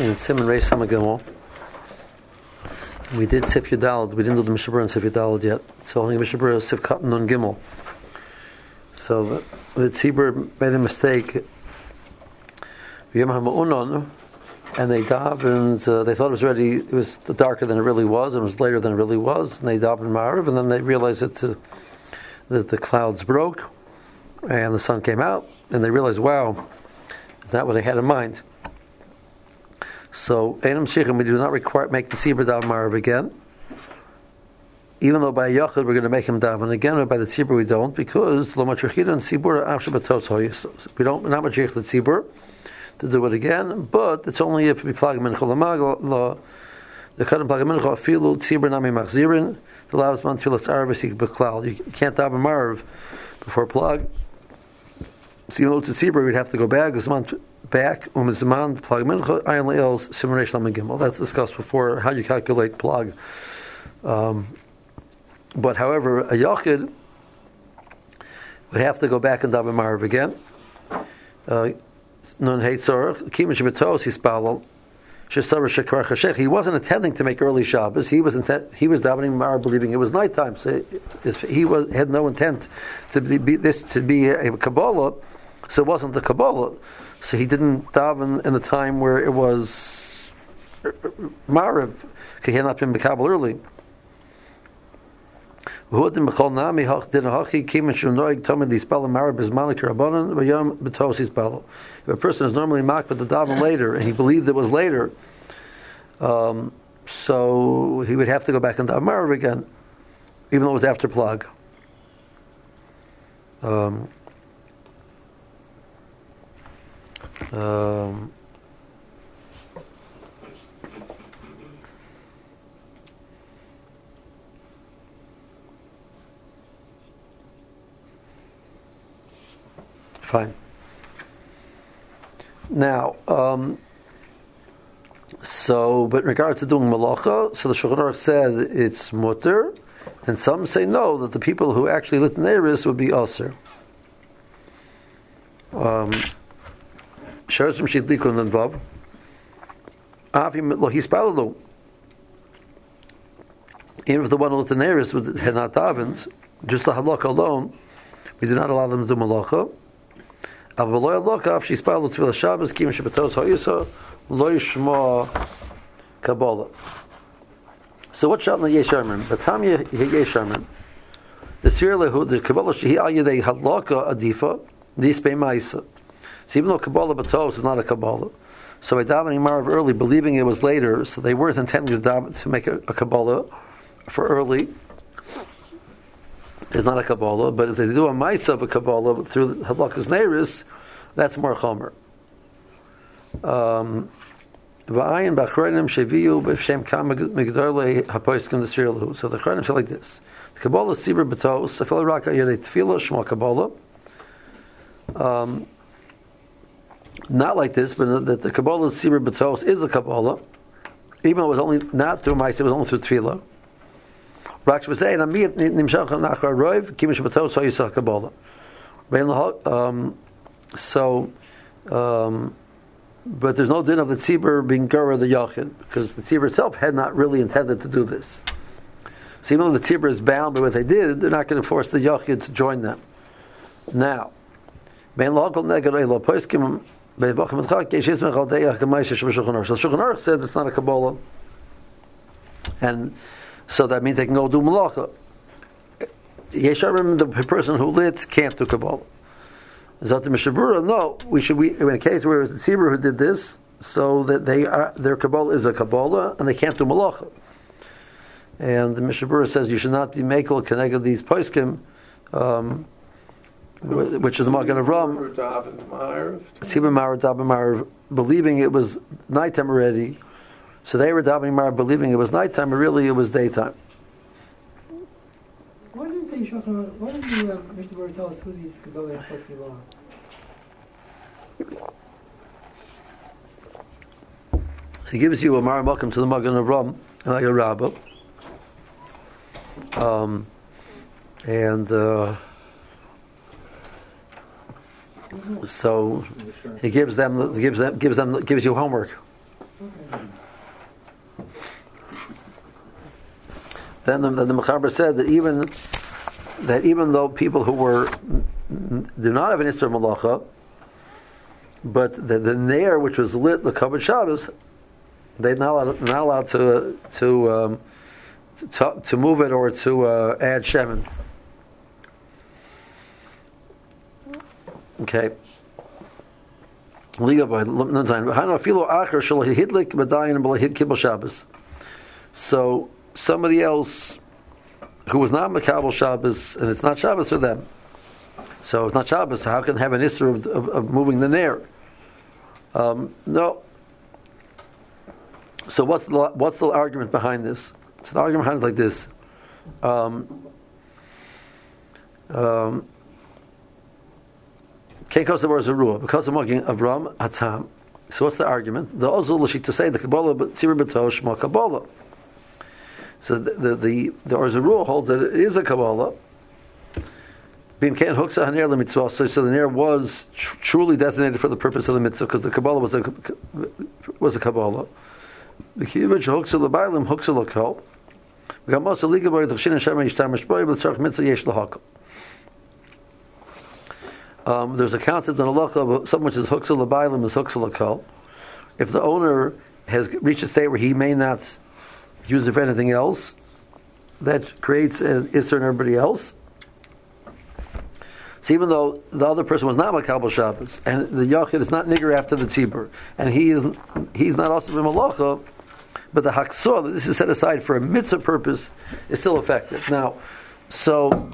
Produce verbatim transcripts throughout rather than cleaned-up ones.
in Simon Reis Samagimel. We did Sif Yudalad. We didn't do the Mishabur and Sif Yudalad yet. So only Mishabur is Sif Katan on Gimel. So the, the Tzibur made a mistake. And they davened. Uh, they thought it was already. It was darker than it really was. It was later than it really was. And they davened Ma'ariv, and then they realized that the, that the clouds broke, and the sun came out, and they realized, wow, is that what they had in mind? So, Einam Shichem, we do not require make the Tzibur daven Ma'ariv again. Even though by Yachid we're going to make him daven again, but by the Tzibur we don't, because Lo Matrichid and Tzibur Afshe Batos Hoyis. We don't we're not Matrich the Tzibur to do it again, but it's only if we plug Mincha Lamag the Kadam plug Mincha Afilu Tzibur Nami Machzirin the allows man Tfilas Arv Sik Beklal. You can't daven Ma'ariv before plug. So even though it's a Tzibur, we'd have to go back. Zman back um Zman plug Mincha Ayin Le'el's Simmeresh Lam Gimel. That's discussed before how you calculate plug. Um, But however, a Yachid would have to go back and daven Ma'ariv again. Nun Heitzor Kimin Shebetos Hispalal Shestar Shekar Chashech. He wasn't intending to make early Shabbos. He was intent, he was davening Ma'ariv believing it was nighttime. So he was had no intent to be, be this to be a Kabbalah. So it wasn't the Kabbalah. So he didn't daven in the time where it was Ma'ariv. He had not been Kabbalah early. If a person is normally makbid the daven later, and he believed it was later, um, so he would have to go back and daven Ma'ariv again, even though it was after plug. Um, um, Fine. Now, um, so, but in regards to doing malacha, so the Shulchan Aruch said it's mutter, and some say no, that the people who actually lit neiris would be aser. Um, Sharzim shidlikun and vav. Avim lo hispalalu. Even if the one who lit the neiris had not davened, just the halakha alone, we do not allow them to do malacha. So what shall the Yesharman? The Tam Yesharman. The Sirlehu, the Kabbalah Shehi Al Yedei Hadlaka Adifa, Dispei Maisa. So even though Kabbalah Batos is not a Kabbalah, so by davening Ma'ariv early, believing it was later, so they weren't intending to, daven, to make a, a Kabbalah for early. It's not a Kabbalah, but if they do a Maisa of a Kabbalah through Hadlakas Neiris, that's more Chomer. Um, so the Chronim say like this: the Kabbalah Sibur B'Tos, Safel Raka Yedei Tefillah Shema Kabbalah. Um, not like this, but that the Kabbalah Sibur B'Tos is a Kabbalah, even though it was only not through Maisa, it was only through Tefillah. Um, so, um, but there's no din of the tzibur being gara the yachid, because the tzibur itself had not really intended to do this. So even though the tzibur is bound by what they did, they're not going to force the yachid to join them. Now, so Shulchan Aruch said it's not a Kabbalah, and so that means they can go do malacha. Yesharim, the person who lit, can't do Kabbalah. Zot Mishabura, no, we should. We in a case where it's the Tzibur who did this, so that they are their Kabbalah is a Kabbalah, and they can't do malacha. And the Mishabura says you should not be makel connected these poskim, um, which is the Magen Avram. Tzibur Ma'ariv Daven Ma'ariv, believing it was nighttime already. So they were davening Ma'ariv believing it was nighttime, but really it was daytime. Why didn't they, why didn't the uh, Mishnah Berurah tell us who these Kabbalah poskim are? So he gives you a Ma'ariv welcome to the Magen Avram, like a Rabbah. Um, and uh, so he gives them, gives them, gives them, gives you homework. Okay. Then the, then the Mechaber said that even that even though people who were do not have an Isser Malacha, but the, the nair which was lit the covered Shabbos, they're not allowed, not allowed to to, um, to to move it or to uh, add shemen. Okay. So somebody else who was not Makabel Shabbos, and it's not Shabbos for them. So it's not Shabbos, so how can they have an Isser of, of, of moving the Nair? Um, no. So what's the what's the argument behind this? So the argument behind it is like this. Um, um, because of Arzarua, because of Magin Avram Atam. So what's the argument? The Ozul Lashik to say the Kabbalah Tzira B'Tosh Ma Kabbalah. So the the the, the Arzarua holds that it is a Kabbalah. Bim Ken Huksa Haner LeMitzvah. So so the Ner was tr- truly designated for the purpose of the mitzvah because the Kabbalah was a was a Kabbalah. The Kiyuvich Huksa LeBailim Huksa LeKol. We got most of the Liga Boy the Chshin and Shema Yishtam Mishboy but Tzarch Mitzvah Yesh LeHakol. Um, there's a concept in halacha of something which is huksa l'bailim is huksa l'kol. If the owner has reached a state where he may not use it for anything else, that creates an isser in everybody else. So even though the other person was not makabel Shabbos, and the yachid is not nigger after the tzibur, and he is he's not also in malacha, but the haksor that this is set aside for a mitzvah purpose is still effective. Now, so.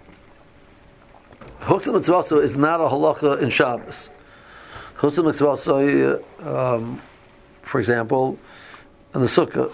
Huksa Mitzvah is not a halacha in Shabbos. Huksa Mitzvah, um, for example, in the Sukkah,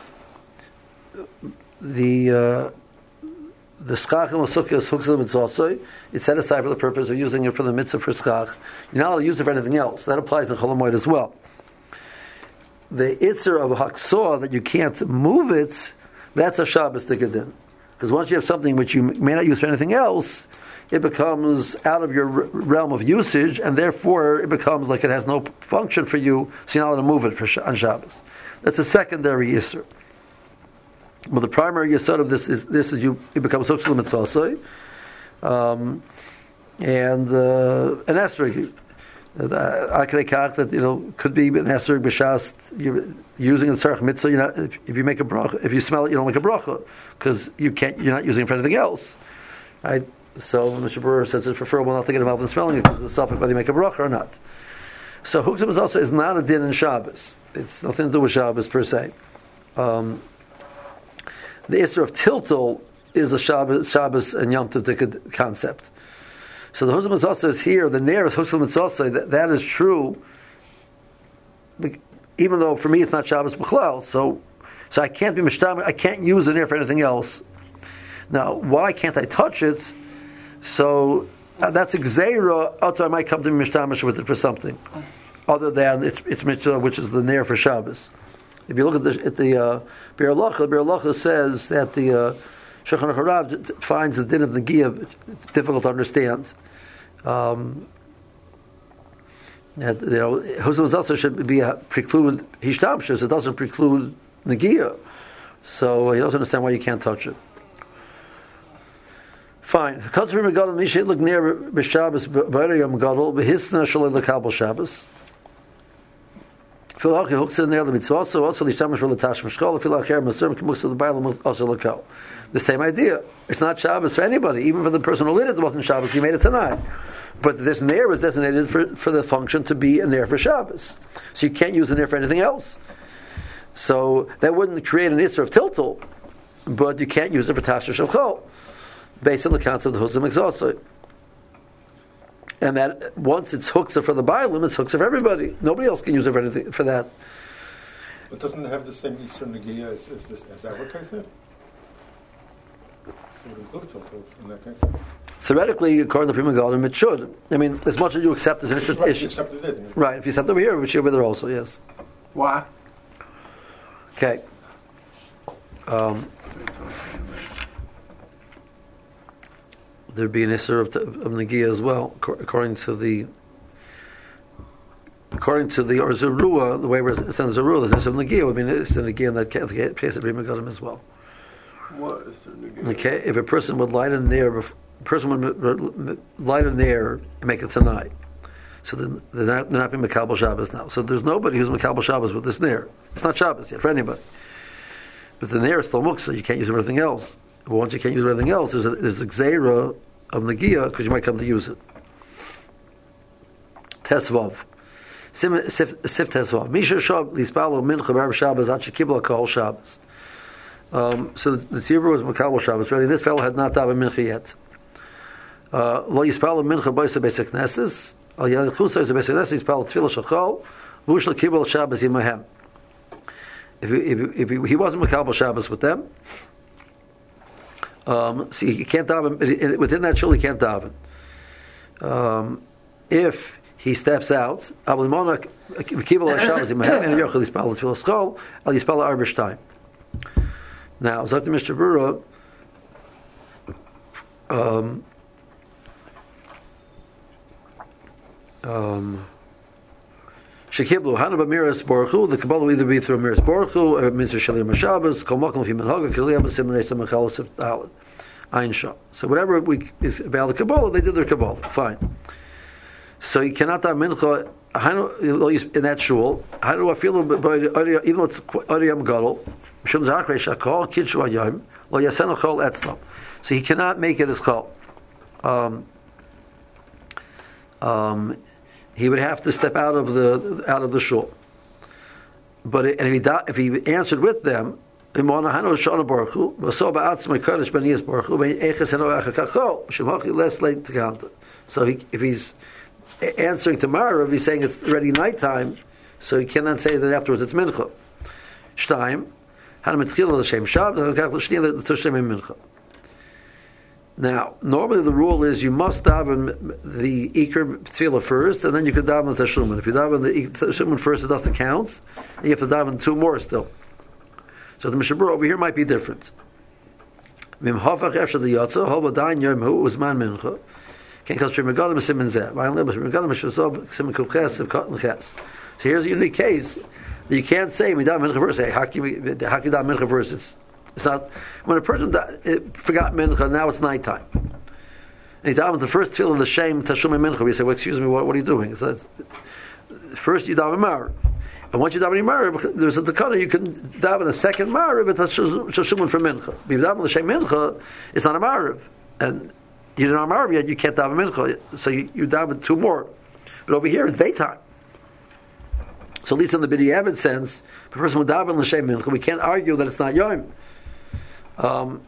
the uh, the schach in the Sukkah is Huksa Mitzvah. It's set aside for the purpose of using it for the mitzvah for schach. You're not allowed to use it for anything else. That applies in Chol Hamoed as well. The Itzer of Haksor, that you can't move it, that's a Shabbos Tikadin. Because once you have something which you may not use for anything else, it becomes out of your realm of usage, and therefore it becomes like it has no function for you, so you're not allowed to move it for sh- on Shabbos. That's a secondary yisur. But the primary yisur of this is this is you it becomes huksa l'mitzvah, um and uh, an esrog. Akre kach that you know could be an esrog b'shas. You're using the tzarech mitzvah. You're not, if, if you make a bracha, if you smell it, you don't make a bracha because you can't. You're not using it for anything else, right? So the Mishnah Berurah says it's preferable not to get involved in smelling it because of the suffix whether you make a bracha or not. So hukzim is also is not a din in Shabbos. It's nothing to do with Shabbos per se. Um, the Isser of Tiltul is a Shabbos, Shabbos and Yom Tov concept. So the hukzim is also is here. The nearest hukzim is also that that is true. Even though for me it's not Shabbos b'chlal, so so I can't be mishtam. I can't use it here for anything else. Now, why can't I touch it? So uh, that's a gzeira. Also, I might come to mishtamish with it for something other than it's it's mitzvah, which is the nair for Shabbos. If you look at the at the uh, Biur Halacha, Biur Halacha says that the uh, Shulchan Aruch finds the din of the Giyah difficult to understand. Um, that, you know, Husam also should be a preclude hishtamshus. It doesn't preclude the Giyah, so he doesn't understand why you can't touch it. Fine. Katzrim Megadol Mishay look near b'Shabbos b'Ariyam Gadol b'Hisna Shalei l'Kabel Shabbos. Filach hooks in there the mitzvah also also l'Ishtamish v'Latash Mishkol Filach Her Maser K'Muks of the Bailam also l'Kal. The same idea. It's not Shabbos for anybody, even for the person who lit it. It wasn't Shabbos. You made it tonight. But this nair was designated for, for the function to be a nair for Shabbos. So you can't use a nair for anything else. So that wouldn't create an isser of tiltul, but you can't use it for Tashmish Shachol, based on the concept of Huzim Exhausted. And that once it's huksa for the Bailim, it's huksa for everybody. Nobody else can use it for anything for that. But doesn't it have the same Isser Negiah as, as, this, as our case here? So it would look in that case. Theoretically, according to Pri Megadim, it should. I mean, as much as you accept as an issue. Right, you accepted it. Right, if you accept over here, it should be there also, yes. Why? Okay. Um, there'd be an Isser of, of Negiah as well, according to the according according to the or Zerua, the way it's on Zerua, there's some Nagia. I mean, it's a Nagia in that case of Bima Gadim as well. What is the Nagia? Okay, if a person would light in there, a person would light in there and make it tonight. So then they're not, they're not being Makabal Shabbos now. So there's nobody who's Makabal Shabbos with this Nair. It's not Shabbos yet for anybody. But the Nair is still Muksa, you can't use everything else. But once you can't use everything else, there's a, there's a Gzeira of Nagia because you might come to use it. Tesvav. Sif Tesvav. Misha Shab, Lispalo, Mincha, Bar Shabbos, Achikibla, Kahol Shabbos. Um, so the, the Tzibur was Makabal Shabbos already. This fellow had not davened Mincha yet. Lo Yispalo Mincha, Boisa Basic Nesses. Al Yachusa is a Basic Nesses, Yispalo Tfilah Shachol, Vushla Kibla Shabbos Yimahem. If he, if, he, if he, he wasn't Makabal Shabbos with them, um, see, he can't daven, within that shul he can't daven. Um, if he steps out, Ablimona Kibla Shabbos Yimahem, and Yochel Yispalo Tfilah Shachol, Al Yispalo Arbish time. Now, Zakti Mister Bura, um, um, Shekiblu, Hanaba Miras Baruchu, the Kabbalah will either be through Miras Baruchu, or Mister Shalim Shabbos, Komakam Fiman Haga, Kiliyam, Simonay, Samachal, Siftal, Ein Shah. So, whatever we, is about the Kabbalah, they did their Kabbalah. Fine. So, you cannot have Mincha, in that shul, how do I feel about even though it's Ariyam Gadol? So he cannot make it as chol. Um, um, he would have to step out of the out of the shul. But it, and if he if he answered with them, less late to count it. So he, if he's answering tomorrow, if he's saying it's already nighttime, so he cannot say that afterwards it's mincha. Shtaim. Now, normally the rule is you must daven the Iker Tefillah first, and then you can daven the Teshlumin. If you daven the Teshlumin first, it doesn't count, and you have to daven two more still. So the Mishabur over here might be different. So here's a unique case. You can't say we daven mincha first. Hey, how can we? How can you daven mincha first? It's it's not when a person da, it, forgot mincha. Now it's nighttime, and he davens the first tefillah of the shame tashum mincha. We say, well, excuse me, what, what are you doing? So first you daven mar, and once you daven mar, there's a takana. You can daven a second mar if it's tashum for mincha. If you daven the shame mincha, it's not a mar, and you didn't have mar yet. You can't daven mincha, so you, you daven two more. But over here it's daytime. So at least in the B'diavad sense, the person would daven l'shem mincha. We can't argue that it's not yom. Um,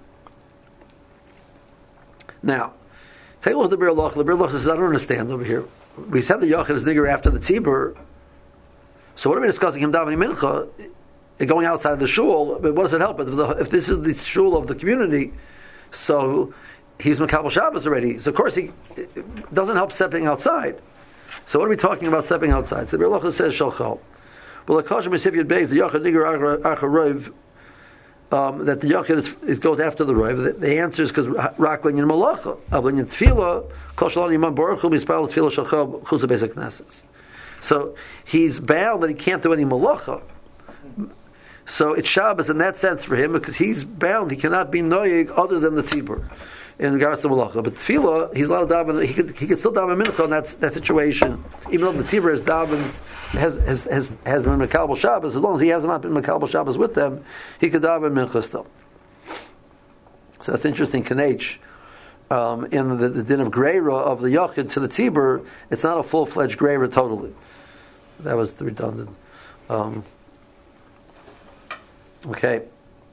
now, take a look at the Bir Loch. The Bir Loch says, I don't understand over here. We said the Yochid is nigger after the Tzibur. So what are we discussing him davening mincha? Going outside the shul, but what does it help? If, the, if this is the shul of the community, so he's Makabal Shabbos already. So of course he it doesn't help stepping outside. So what are we talking about stepping outside? So the Bir Loch says Shalchal. Well, the Kosher Mesiviyat Beis, the Yochid Nigger Achar Rov, um, that the Yochid is, is goes after the Rov. The, the answer is because Rakling in Malacha, Avlin in Tefillah, Kol Shalom Yimam Baruch Hu Mispal Tefillah Shalchal Chutz Beis Knesses. So he's bound that he can't do any Malacha. So it's Shabbos in that sense for him because he's bound. He cannot be noyig other than the tzibur in regards to malacha. But tefillah, he's allowed to daven. He could he could still daven mincha in that that situation, even though the tzibur has davened has has has has been Makabal Shabbos. As long as he has not been Makabal Shabbos with them, he could daven mincha still. So that's interesting. Kanech um, in the, the din of greira of the yachid to the tzibur, it's not a full fledged greira totally. That was redundant. Um, Okay.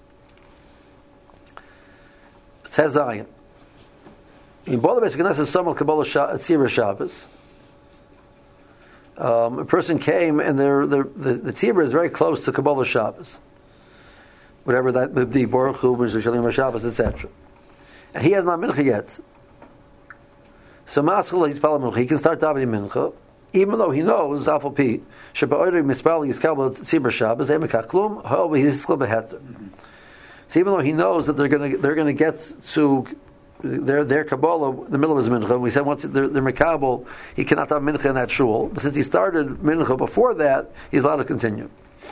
Tezayin. In Bola Beis Knesset Samal Kabbalah Tzibur Shabbos, um, a person came and the the the tzibur is very close to Kabbalah Shabbos, whatever that would be, Baruch Hu, Shalim Shabbos, et cetera. And he has not mincha yet. So Maskul he's palam mincha. He can start davening mincha, even though he knows Afal Pi Shabbat Mispal Yiskabel Tzibur Shabbos Emekach Klum. However, he's still beheter. So even though he knows that they're going to they're going to get to their their Kabbalah, in the middle of his mincha. We said once they're, they're Mekabel, he cannot have mincha in that shul. But since he started mincha before that, he's allowed to continue.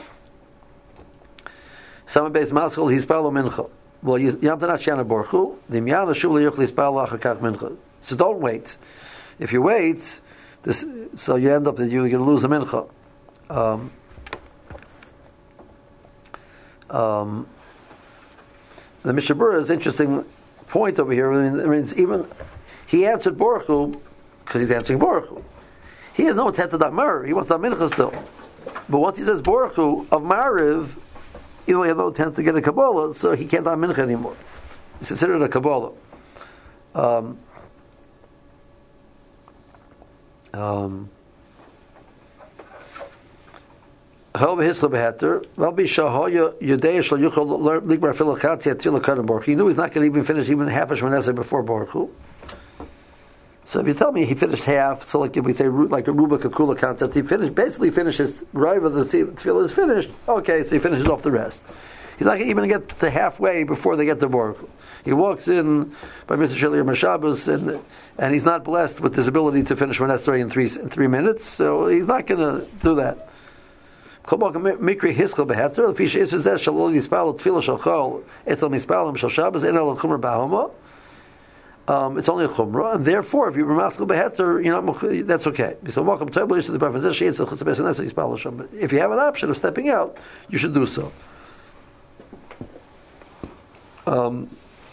Some base maskul he's palo mincha. Well, you have to not shana borchu. The miyana shul yuchli spalo achakach mincha. So don't wait. If you wait, this so you end up that you're going to lose the mincha. Um, um, the Mishabura is interesting point over here. I mean, I mean it's even he answered Baruch because he's answering Baruch. He has no intent to that Mar. He wants that mincha still. But once he says Baruch of Mariv, he only has no intent to get a Kabbalah, so he can't have mincha anymore. He's considered a Kabbalah. Um, um, He knew he's not going to even finish even half a Shmoneh before Baruch Hu. So if you tell me he finished half, so like if we say like a Rubik Kakula concept, he finished basically finishes right of the tefillah is finished. Okay, so he finishes off the rest. He's not even going to get to halfway before they get to Baruch Hu. He walks in by Mister Shili or Mashabas, and and he's not blessed with this ability to finish Shmoneh Esrei in three in three minutes. So he's not going to do that. Mikri Hiskel Beheter, the Fisha is that Shalol Yispal Tfilah Shalchol Etel Mispalim Shal Shabbos Enel Chumra Bahoma. Um, it's only a chumrah, and therefore, if you remaskel beheter, you know that's okay. So, welcome to the preference. But if you have an option of stepping out, you should do so. Um,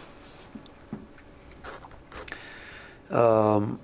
um,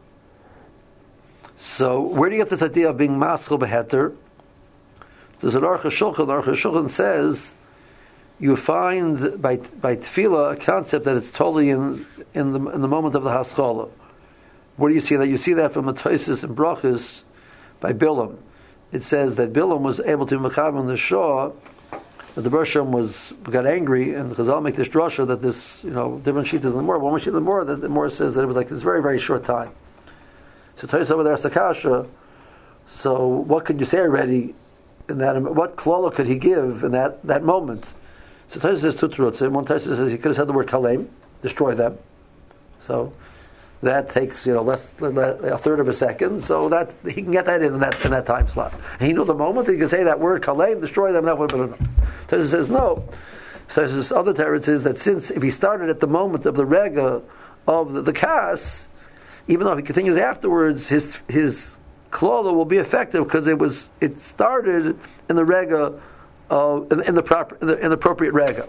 so, where do you get this idea of being maskel beheter? There's an Aruch HaShulchan. Aruch HaShulchan says you find by by tefillah a concept that it's totally in in the in the moment of the haskalah. Where do you see that? You see that from the Tosfos and Brachos by Bilam. It says that Bilam was able to mechaber on the Shah, that the Bershom was got angry, and Chazal make this drasha that this you know different sheet is the more one sheet the more that the more says that it was like this very very short time. So Tosfos over there Sakasha. So what could you say already? In that, what klala could he give in that, that moment? So Tosfos says two truths. One Tosfos says he could have said the word kalem, destroy them. So that takes you know less than a third of a second. So that he can get that in, in that in that time slot. And he knew the moment he could say that word kalem, destroy them. That would have been enough. Tosfos says no. So this other teretz is that since if he started at the moment of the rega of the, the kas, even though he continues afterwards, his his klala will be effective because it was it started in the rega of in, in the proper in the, in the appropriate rega.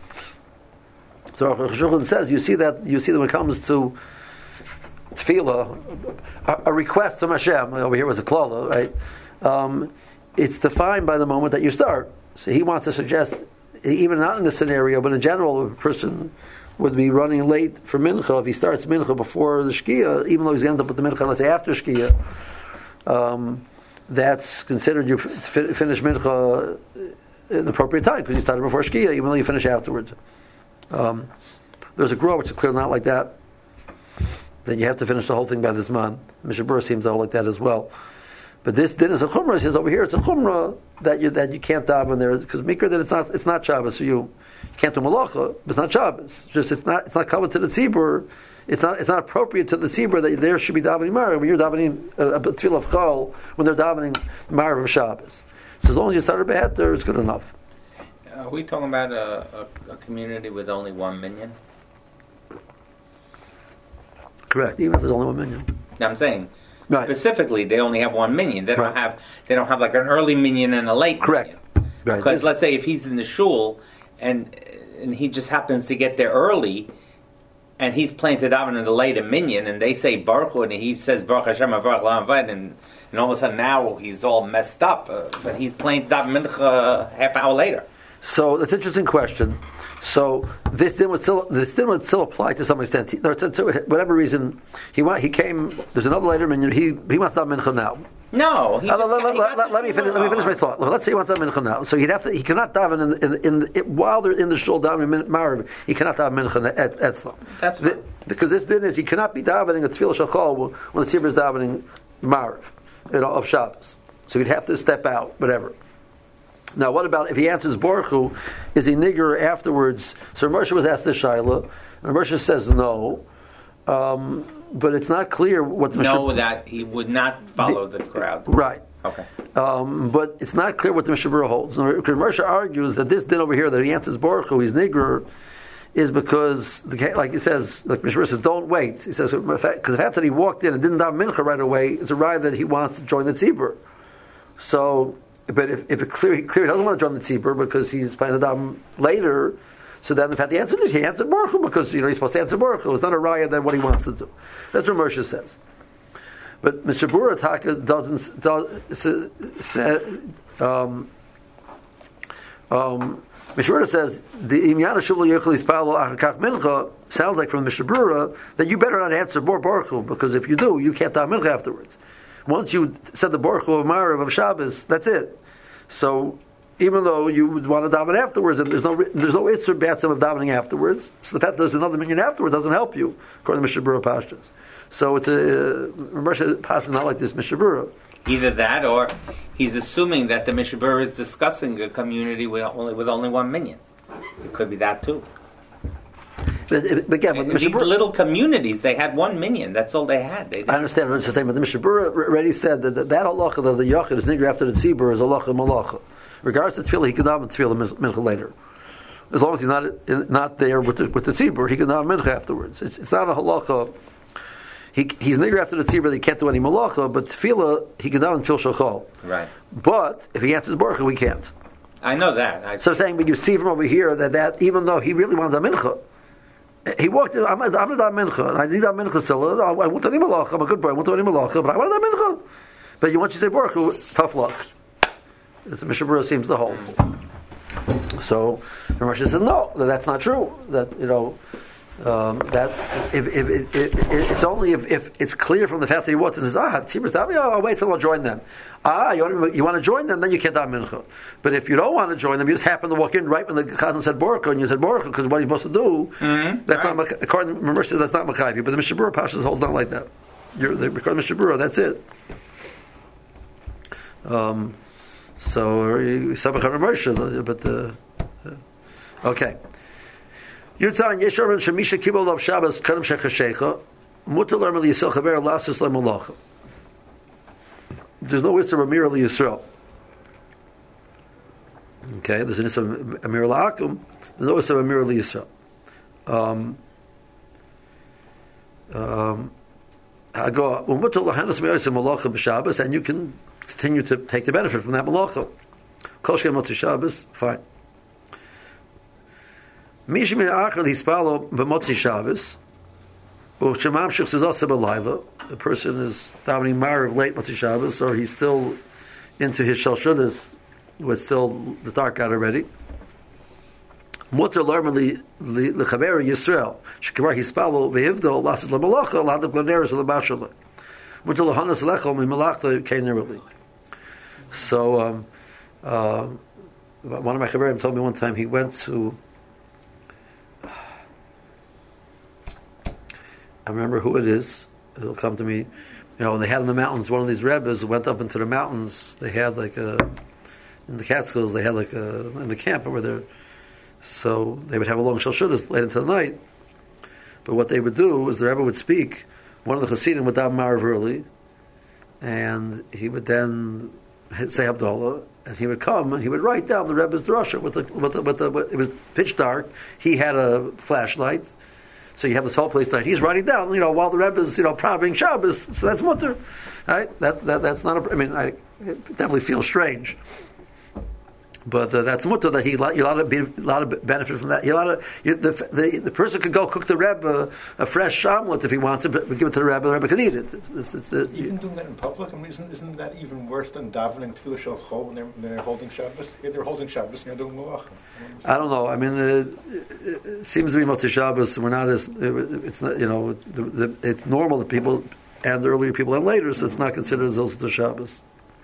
So Shulchan says you see that you see that when it comes to tefillah, a, a request from Hashem over here was a klala, right? Um, it's defined by the moment that you start. So he wants to suggest, even not in this scenario, but in general, a person would be running late for mincha if he starts mincha before the shkia, even though he's going to end up with the mincha let's say after shkia. Um, that's considered you f- finish mincha in the appropriate time because you started before shkia, even though you finish afterwards. Um, there's a growth which is clearly not like that. Then you have to finish the whole thing by this man. Mishabur seems all like that as well. But this din is a chumrah. He says over here it's a chumrah that you that you can't daven there because mikra that it's not it's not Shabbos for you. You can't do malacha, but it's not Shabbos. It's just it's not it's not covered to the tzibur. It's not it's not appropriate to the tzibur that there should be davening Marav when you're davening a, a tefillah of chol when they're davening Marav of Shabbos. So as long as you started beheter, it's good enough. Are we talking about a, a, a community with only one minyan? Correct. Even if there's only one minyan. No, I'm saying right. Specifically they only have one minyan. They don't right. have they don't have like an early minyan and a late Correct. minyan. Right. Because This, let's say if he's in the shul and and he just happens to get there early. And he's playing to daven in the later minyan, and they say Baruch Hu, and he says Baruch Hashem Baruch La'avad, and and all of a sudden now he's all messed up. Uh, but he's playing to daven mincha half hour later. So that's an interesting question. So this din would still this din would still apply to some extent. He, there, to, to whatever reason he he came. There's another later minyan. He he wants to daven mincha now. No, he uh, just let, got, let, he let, let me finish. Let me finish my thought. Well, let's say he wants to daven mincha now. So he'd have to. He cannot daven in, in, in, in while they're in the shul davening Marav. He cannot daven mincha at etzlam. That's the, because this din is he cannot be davening a tefillah shachol when the tzibur is davening Marav, you know, of Shabbos. So he'd have to step out, whatever. Now, what about if he answers Baruch Hu, is he nigger afterwards? So Moshe was asked the Shaila, and Moshe says no. Um, but it's not clear what the know Mishnah, that he would not follow the crowd. right. Okay. Um, but it's not clear what the Mishnah Berurah holds. Because Mersha argues that this din over here that he answers Baruch Hu, he's nigger, is because, the, like he says, like Mishnah Berurah says, don't wait. He says because the fact that he walked in and didn't daven mincha right away, it's a raya that he wants to join the tzibur. So, but if, if it clear, he clearly doesn't want to join the tzibur because he's planning to daven later, so then in fact he answered it, he answered Baruch Hu because you know he's supposed to answer Baruch Hu. It's not a raya that what he wants to do. That's what Mersha says. But Mishnah Berurah Taka doesn't does, say, um, um, Mishnah Berurah says the Imyana Shuvla Yochel Yispalo Achakach Mincha sounds like from Mishnah Berurah that you better not answer Bor Baruch Hu because if you do, you can't daven mincha afterwards. Once you said the Baruch Hu of Marav of Shabbos, that's it. So even though you would want to daven afterwards, and there's no there's no Itzer Batzim of davening afterwards, so the fact that there's another minyan afterwards doesn't help you, according to Mishnah Berurah Pashtas. So it's a Mersha Pashtas not like this Mishnah Berurah. Either that, or he's assuming that the Mishnah Berurah is discussing a community with only with only one minyan. It could be that too. But, but again, but the These Mishnah Berurah, little communities, they had one minyan. That's all they had. They didn't. I understand what you're saying, but the Mishnah Berurah already said that that, that halacha that the Yachid is nigger after the Tzibur is halacha malacha. Regardless of tefillah, he can daven tefillah mincha later. As long as he's not not there with the, with the tzibur, he can daven mincha afterwards. It's, it's not a halacha. He he's nigger after the tzibur, he can't do any malacha, but tefillah he can daven tefillah shachol. Right. But if he answers baruch Hu, he can't. I know that. I, So I'm saying, but you see from over here that, that even though he really wanted a mincha, he walked in. I'm, I'm not a mincha, and I need a mincha still. I want any malacha. I'm a good boy. I want any malacha, but I want a mincha. But you once you say baruch Hu, tough luck. As the Mishnah Berurah seems to hold. So the Rashi says no, that that's not true. That you know um, that if, if, if, if it's only if, if it's clear from the fact that he walked and says ah tzibur daven, I'll wait till I'll join them. Ah, you want, you want to join them, then you can't daven mincha. But if you don't want to join them, you just happen to walk in right when the chazan said baruch Hu, and you said baruch Hu because what you're supposed to do. Mm-hmm. That's right. Not according to the Rashi, that's not Maccabi. But the Mishnah Berurah Pashas holds not like that. You're the, according to Mishnah Berurah, that's it. Um. So Sabach Moshe, but uh, okay. Yutzan Yeshorban Shemisha Kibul of Shabbos Kadam Shechashecha Mutar Lerma Yisrael Chaver Lasus Lemalacha. There's no wisdom of Amir Yisrael. Okay, there's an issue of Amir La'akum. There's no wisdom of Amir Yisrael. Um. Um. I go Umutar Lahanas Me'osim Malacha b'Shabbos, and you can continue to take the benefit from that malacha. Kol shkem Motzei Shabbos, fine. Mish min achar hispalo b'Motzei Shabbos, u'shemamshich zuzasa b'layla. The person is davening Marav late Motzei Shabbos, or he's still into his shalshudas, with still the dark out already. Mutar l'arma l'chaver Yisrael shekvar hispalo v'hivdo lasset l'malacha l'hadav l'neres l'bashala. Mutar l'hanas lechol mimalachta kein neruli. So, um, uh, one of my chaverim told me one time he went to. I remember who it is. It'll come to me. You know, when they had in the mountains, one of these rebbes went up into the mountains. They had like a in the Catskills. They had like a in the camp over there. So they would have a long shalshudas late into the night. But what they would do is the rebbe would speak. One of the chassidim would daven Marav early, and he would then say Havdalah, and he would come and he would write down the Rebbe's drasha with the with the, with the with, it was pitch dark. He had a flashlight, so you have this whole place light. He's writing down, you know, while the Rebbe's, you know, prabbing Shabbos. So that's mutter, right? That that that's not a. I mean, I definitely feel strange. But uh, that's mutter that he you allowed to be a lot of benefit from that. You allowed to, you, the, the the person could go cook the Rebbe a, a fresh omelet if he wants it, but give it to the Rebbe. The Rebbe could eat it. It's, it's, it's, uh, even doing that in public, I mean, isn't isn't that even worse than davening tefillah shel chol when they're, when they're holding Shabbos? Yeah, they're holding Shabbos and you're doing malacha. I don't know. I mean, uh, it, it seems to be Motzei Shabbos. We're not as it, it's not, you know the, the, it's normal that people and earlier people and later, so it's not considered as also the Shabbos.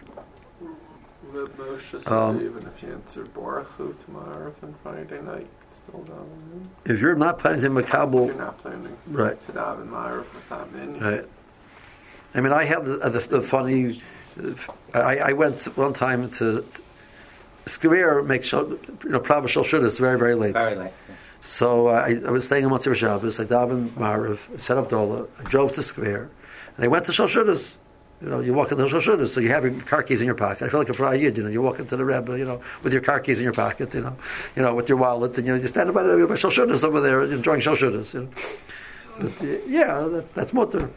Moshe said Um, even if you answer Baruch Hu tomorrow and Friday night, it's still davening. If you're not planning to If makabel, you're not planning right, to daven Ma'ariv without minyan. right. I mean, I had the, the, the funny. I, I went one time to Skver makes shal- you know Prabha Shal Shudas very very late. Very late. So I, I was staying in Motzei Shabbos. I davened Marav, set up Dola. I drove to Square, and I went to Shoshudas. You know, you walk into Shoshudas, so you have your car keys in your pocket. I feel like a Friar Yid, you know, you walk into the Rebbe, you know, with your car keys in your pocket, you know, you know, with your wallet, and you know, you stand by the by Shoshudas over there, enjoying Shoshudas. You know. But uh, yeah, that's that's mutter.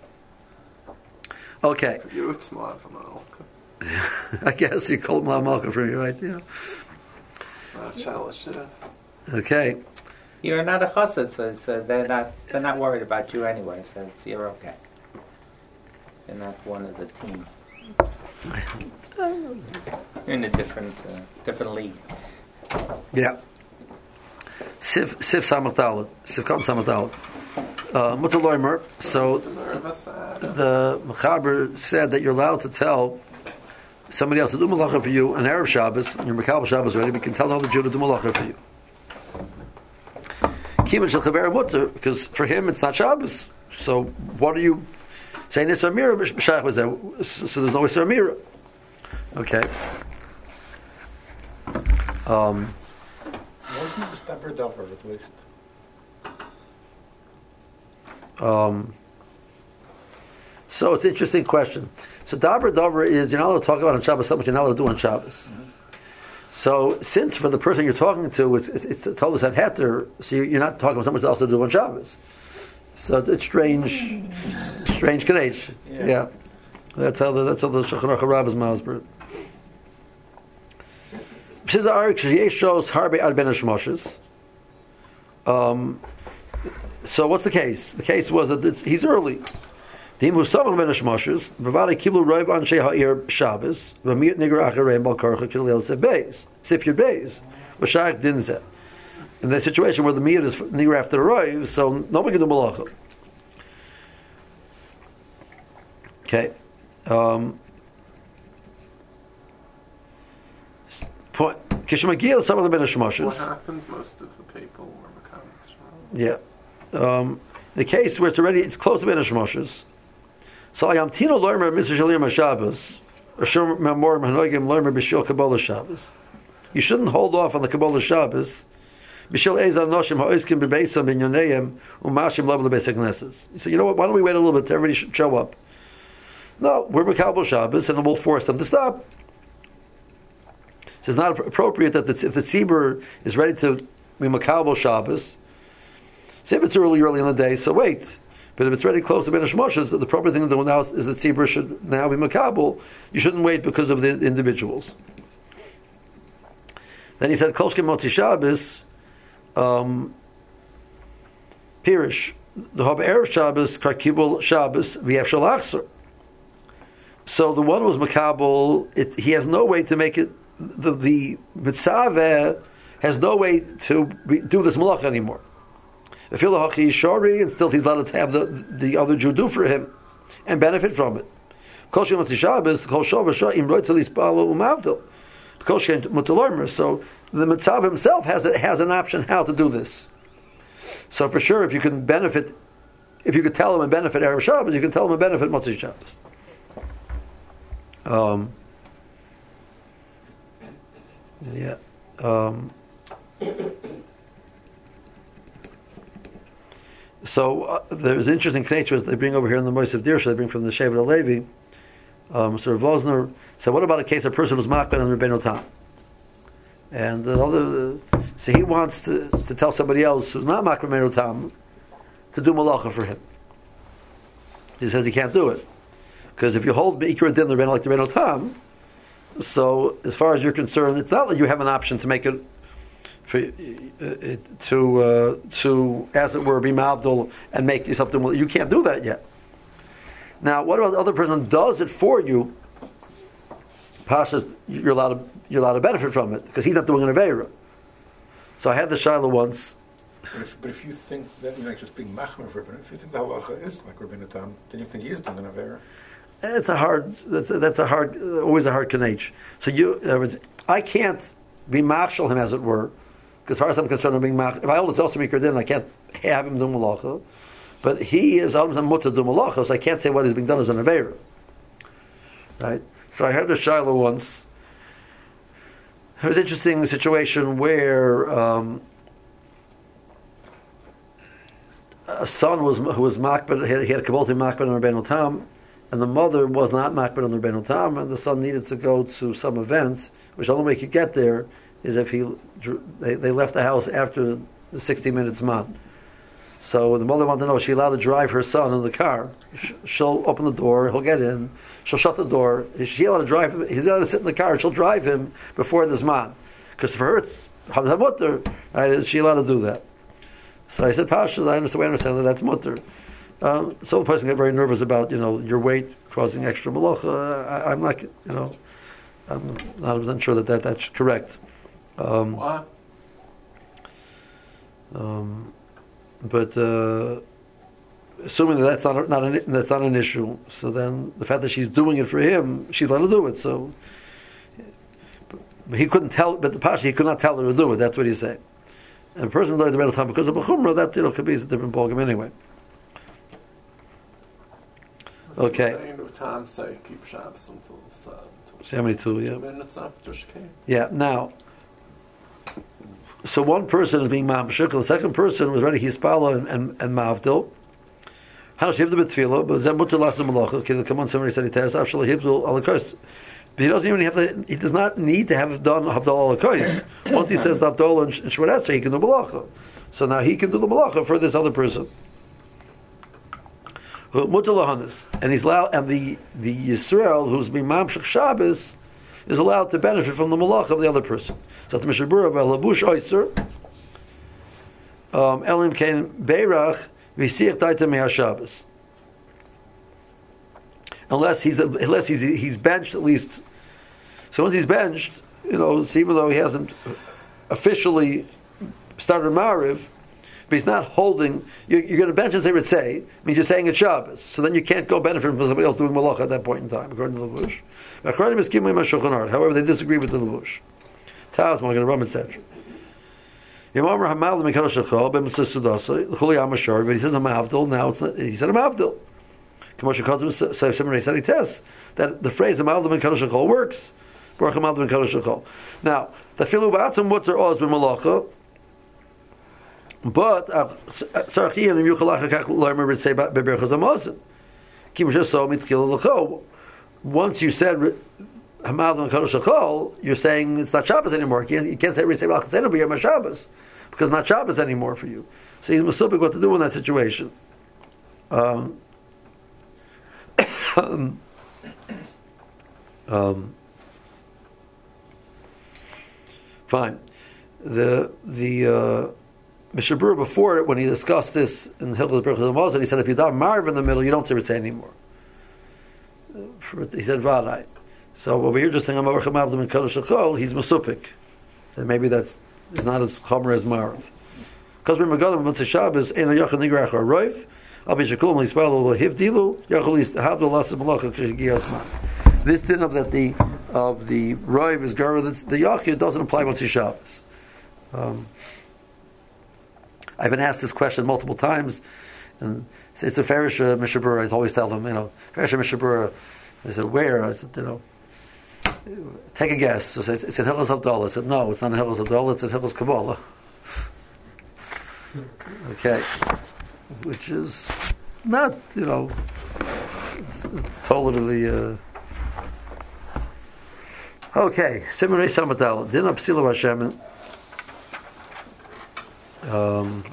Okay. You it's smart from Malka. I guess you call him Malka for me, right? Yeah. Uh, chalice, yeah. Okay. You're not a chassid, so, so they're not they're not worried about you anyway. So it's, you're okay. You're not one of the team. You're in a different uh, different league. Yeah. Sif Sif Samachdalet. Sif Kam Samachdalet. Uh, Mutter Loimer. So the Mechaber said that you're allowed to tell somebody else to do malacha for you on Erev Shabbos. When your Mekabel Shabbos ready, we can tell another Jew to do malacha for you. Kiman Shel Chaver Mutter, because for him it's not Shabbos. So what are you saying? This Amira B'Shach was there, so there's no Isra Amira. Okay. Um. Wasn't it the Stabber Dover at least? Um, so it's an interesting question. So Daber Dover is, you're not allowed to talk about on Shabbos so much you're not allowed to do on Shabbos. Mm-hmm. So since for the person you're talking to, it's, it's, it's told us at Heter, so you're not talking about someone else to do on Shabbos. So it's strange, strange connection. Yeah. yeah. That's how the, that's how the Shulchan Aruch Rabbis Masber. Says the Arik, Sheyesh shows Harbe Ad Ben Hashmoshes. Um, So what's the case? The case was that it's, he's early. The Imu Samach Ben Hashmoshes, Bavadi Kilu Roiv Anshe Ha'ir Shabbos, V'miyat Nigra Acharei Bal Karcha Kilel Sef Beis, Sif Yud Beis, V'shayach Din Zeh. In that situation where the Miyat is Nigra after the Roiv, so nobody can do Malacha. Okay. Um, point. Kishmagil Samach Ben Hashmoshes. What happened? Most of the people were mechanics. Yeah. Um, the case where it's already it's close to Ben Hashmoshes. So I am Tino Lermer Mister Shalim Shabbos. Ashur Memor Manogim Lermer Bishil Kabbalah Shabbos. You shouldn't hold off on the Kabbalah Shabbos. Bishil Ezan Noshim Ha'iskim Bebeisam Ben Yoneim Umashim Level the Basic Nesses. You say, you know what? Why don't we wait a little bit? Everybody should show up. No, we're Kabbalah Shabbos, and we'll force them to stop. So it's not appropriate that the, if the tzibur is ready to be Makabel Shabbos. Say if it's early, early in the day, so wait. But if it's ready close to Ben Hashmoshes, the proper thing to do now is that tzibur should now be Makabel. You shouldn't wait because of the individuals. Then he said, Kolshkim Motzi Shabbos, um, Pirish, the Hob Erev Shabbos, Karkibul Shabbos, V'yev Shalachser. So the one was Makabel, it, he has no way to make it, the, the Mitzaveh has no way to be, do this malach anymore. And still he's allowed to have the, the other Jew do for him and benefit from it. So the Mitzav himself has a, has an option how to do this. So for sure, if you can benefit, if you could tell him and benefit Erev Shabbos, you can tell him and benefit Motzei Shabbos. Um, yeah. Um, So uh, there's interesting natures they bring over here in the Moshe of Dirsha. They bring from the Shevet HaLevi. Um, Sir Vosner said, "What about a case of a person who's makben and Rebbeinu Tam?" And the other, uh, so he wants to, to tell somebody else who's not makben Rebbeinu Tam to do malacha for him. He says he can't do it because if you hold Ikra Din Rebbeinu like the Rebbeinu Tam, so as far as you're concerned, it's not that you have an option to make it. For, uh, to uh, to as it were be mavdul and make yourself do. You can't do that yet. Now, what about the other person does it for you? Pashas, you're allowed to you're allowed to benefit from it because he's not doing an aveira. So I had the shaila once. But if, but if you think that you're not just being machmer for Rebbeinu, if you think the halacha is like Rebbeinu Tam, then you think he is doing an aveira. It's a hard. That's a, that's a hard. Always a hard kanech. So you, I can't be machshel him as it were. As far as I'm concerned, I'm being mach. If I hold it also mikra din, I can't have him do malacha. But he is almost mutter do malacha, so I can't say what is being done as an aveira. Right. So I heard a shiloh once. It was an interesting situation where um, a son was who was makbid, he had, he had a kabbalah makbid on Rabbeinu Tam, and the mother was not makbid on Rabbeinu Tam, and the son needed to go to some event, which the only way he could get there is if he they, they left the house after the sixty minutes man. So the mother wanted to know, is she allowed to drive her son in the car? She'll open the door, he'll get in, she'll shut the door. Is she allowed to drive him? He's allowed to sit in the car, she'll drive him before this man. Because for her, it's Hamza Mutter. Right? Is she allowed to do that? So I said, Pasha, I understand, I understand that that's Mutter. Um, so the person got very nervous about, you know, your weight causing extra malacha. I, I'm not, you know, I'm not one hundred percent sure that, that that's correct. Um, What? Um, but uh, assuming that that's not a, not an, that's not an issue, so then the fact that she's doing it for him, she's allowed to do it. So but he couldn't tell, but the pasha he could not tell her to do it. That's what he's saying. And a person learned the Rebbe time because of Bechumrah, that you know could be a different ballgame anyway. Okay. Time say keep Shabbos until seventy-two. Yeah. Minutes after Shkei. Yeah. Now. So one person is being mamshuk, and the second person was ready hispala and and, and mavdil. How she have the betfila, but then mutter last malacha. Okay, come on, somebody said he tells actually hibdul alakos. But he doesn't even have to. He does not need to have done havdal alakos. Once he says havdal and shvaretza, he can do malacha. So now he can do the malacha for this other person. Mutter lahanis, and he's allowed, and the the Yisrael who's being mamshuk Shabbos is allowed to benefit from the malacha of the other person. So the Mishabura by Labush Oyser, Elim Kain Beirach V'Siach Daita MeHaShabbos. Unless he's unless he's he's benched at least. So once he's benched, you know, even though he hasn't officially started Mariv, but he's not holding. You're, you're going to bench and say Ritzei, means you're saying it's Shabbos. So then you can't go benefit from somebody else doing malacha at that point in time, according to the Labush. However, they disagree with the Labush. Taz, I'm going to run et cetera. Yomar Hamal the Mekadosh Shachol Ben Mitzvah Sudasa Chuli Amashar, but he says a Mavdil. Now it's not, he said a Mavdil. Kamosha Kotzim says somebody said he tests that the phrase Hamal the Mekadosh Shachol works. Baruch Hamal the Mekadosh Shachol. Now the Filu Ba'atzim Mutter Oz Ben Malacha, but Sarachiyim and Yuchalach Hakach Loimer Ritzei Beberchaz Amazon. Kim Sheso Mitzkil Lacho. Once you said Hamal Mekadosh Shachol, you're saying it's not Shabbos anymore. You can't, you can't say Ritzei B'Alchazenu, but you're Shabbos because it's not Shabbos anymore for you. So he's masubik what to do in that situation. Um, um, um, fine. The the uh, Mishabur before it, when he discussed this in Hilchos Berachos Hamazon, he said if you daven Marv in the middle, you don't say Ritzei anymore. Uh, he said Vaday. So over here, just saying I'm over Chamal and Kadosh Shachol, he's masupik, and maybe that's is not as chomer as Marv. Because we're Magadim Mitzvah Shabbos, Ein Yachal Nigrach or Roif, Al B'Shakulum Lispalo Hivdilu Yachal Havdul Lasim Malacha Kishigiyasman. This din of that the of the Roif is Gar the Yachid doesn't apply Mitzvah Shabbos. Um, I've been asked this question multiple times, and it's a Farish uh, Mishabura. I always tell them, you know, Farish Mishabura. They said, where? I said, you know, take a guess. So it's, it's in Hilchos Havdalah. I said, no, it's not in Hilchos Havdalah, it's in Hilchos Kabbalah. Okay. Which is not, you know, totally. Uh... Okay. Simonei Samadal. Din Apsila Hashem. Um.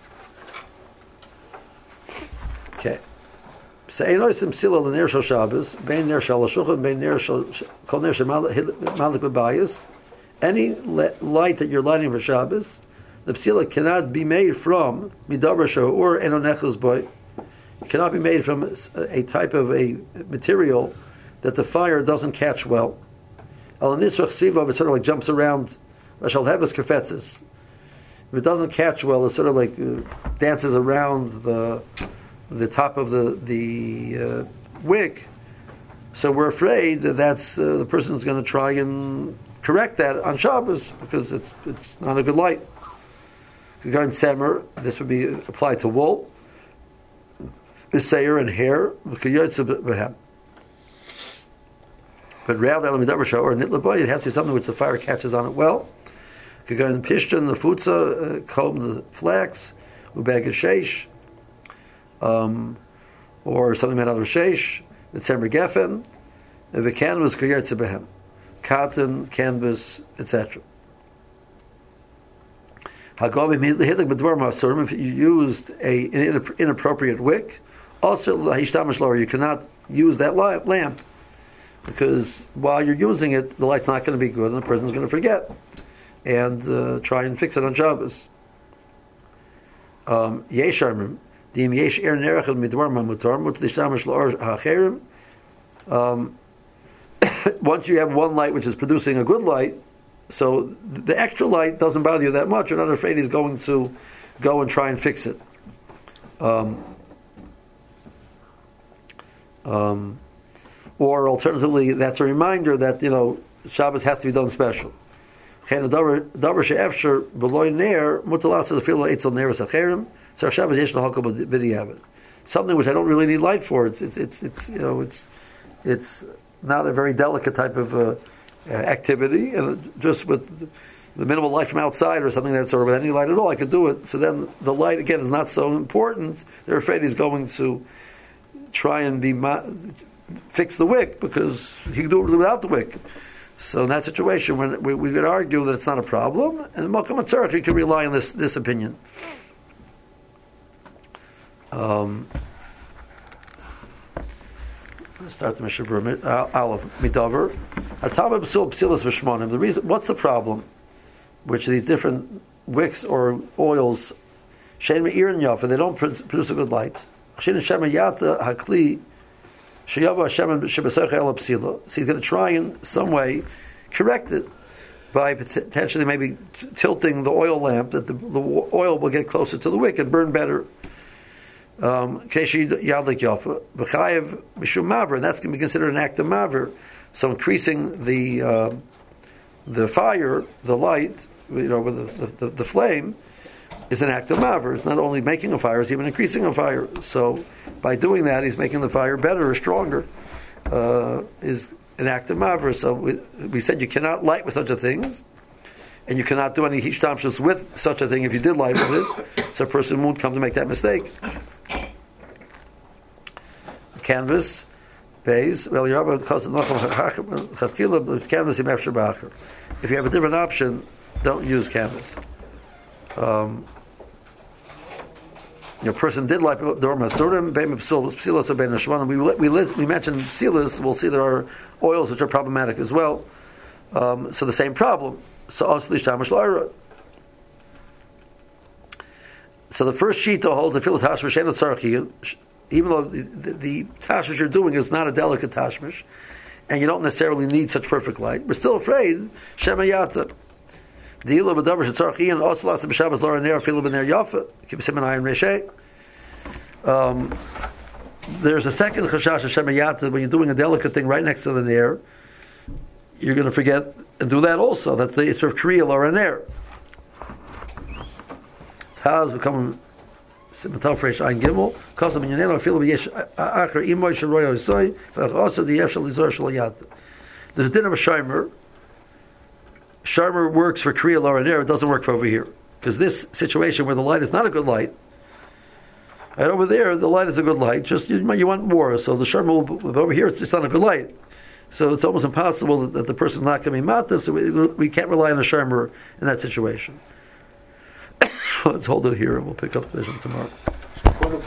Okay. Say no sim sila the ner shel Shabbos, bein ner shel shulchan, bein ner shel kol ner shel malik b'bayis. Any light that you're lighting for Shabbos, the psila cannot be made from midaber show or enonechos boy. It cannot be made from a type of a material that the fire doesn't catch well. Al nisrach sivav, it sort of like jumps around. Shall have his kafetzes. If it doesn't catch well, it sort of like uh, dances around the the top of the the uh, wick. So we're afraid that that's uh, the person's going to try and correct that on Shabbos because it's it's not a good light. Regarding semer, this would be applied to wool, isayer and hair. But rather, or nitlaboy, it has to be something which the fire catches on it well. Regarding the pishton, the futza, uh, comb the flax, ubag sheish. um, or something made out of sheish, the tzemer geffen, if a canvas kuyertze behem, cotton, canvas, et cetera. If you used a, an inappropriate wick, also you cannot use that lamp, because while you're using it, the light's not going to be good, and the person's going to forget and uh, try and fix it on Shabbos. Um, um, once you have one light which is producing a good light, so the extra light doesn't bother you that much. You're not afraid he's going to go and try and fix it. Um, um, or alternatively, that's a reminder that, you know, Shabbos has to be done special. So something which I don't really need light for. It's it's it's, it's you know it's it's not a very delicate type of uh, Uh, activity, and just with the minimal light from outside or something that's, or with any light at all, I could do it. So then the light again is not so important. They're afraid he's going to try and be ma- fix the wick because he can do it without the wick. So in that situation, when we, we could argue that it's not a problem, and Malkam Atzarach, we could rely on this this opinion. Um, Let's start the Mishabur Aleph Midavar. Atama B'sul Psilas V'Shmonim. The reason, what's the problem? Which these different wicks or oils, Shein Me'ir and Yafa, they don't produce a good light. Shein Shema Yata Hakli Sheyava Hashem Shebesecha El Psila. So he's going to try in some way correct it by potentially maybe t- tilting the oil lamp, that the, the oil will get closer to the wick and burn better. Um, and that's going to be considered an act of maver. So increasing the uh, the fire, the light, you know, with the, the, the flame, is an act of maver. It's not only making a fire; it's even increasing a fire. So by doing that, he's making the fire better or stronger. Uh, is an act of maver. So we, we said you cannot light with such a thing, and you cannot do any hishtamshus with such a thing if you did light with it. So a person won't come to make that mistake. Canvas, base. Well, you're about canvas. If you have a different option, don't use canvas. Um, your person did like the Masurim, Psilas, Ben Hashmanim. We we we mentioned Psilas. We'll see there are oils which are problematic as well. Um, so the same problem. So So the first sheet to hold the Filas Hashmash and Tzarchi, even though the, the, the tashmish you're doing is not a delicate tashmish, and you don't necessarily need such perfect light, we're still afraid, Shemayata. The Ilah B'davar Shetzarchi and Oslas B'Shabbos Lora Ner Filah B'Ner Yafa, Kib Siman Ayin Reshay. Um, there's a second chashash of Shemayata when you're doing a delicate thing right next to the Ner, you're going to forget and do that also. That's the Isra of Kriya Lora Ner. Taz become Simatal Fresh Ein Gimel, Kosam in Yaneno, Philip Yesh Acher, Imoy Sharoyo Soy, also the Yeshal Lizor Shalayat. There's a din of a Shimer. Shimer works for Kriya Loraner, it doesn't work for over here. Because this situation where the light is not a good light, and over there the light is a good light, just you, you want more, so the Shimer will, over here it's just not a good light. So it's almost impossible that, that the person's not going to be Mata, so we, we can't rely on a Shimer in that situation. Let's hold it here and we'll pick up the vision tomorrow.